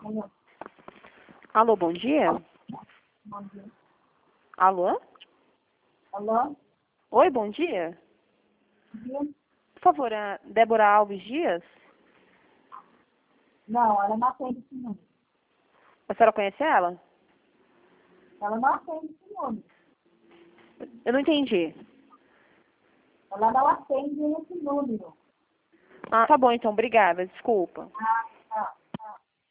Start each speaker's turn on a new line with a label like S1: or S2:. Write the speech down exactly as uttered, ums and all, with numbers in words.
S1: Alô?
S2: Alô, bom dia?
S1: Bom dia.
S2: Alô?
S1: Alô?
S2: Oi, bom dia?
S1: Bom dia?
S2: Por favor, a Débora Alves Dias?
S1: Não, ela não atende esse número.
S2: A senhora conhece ela?
S1: Ela não atende esse número.
S2: Eu não entendi.
S1: Ela não atende esse número.
S2: Ah, tá bom então, obrigada, desculpa.
S1: Ah,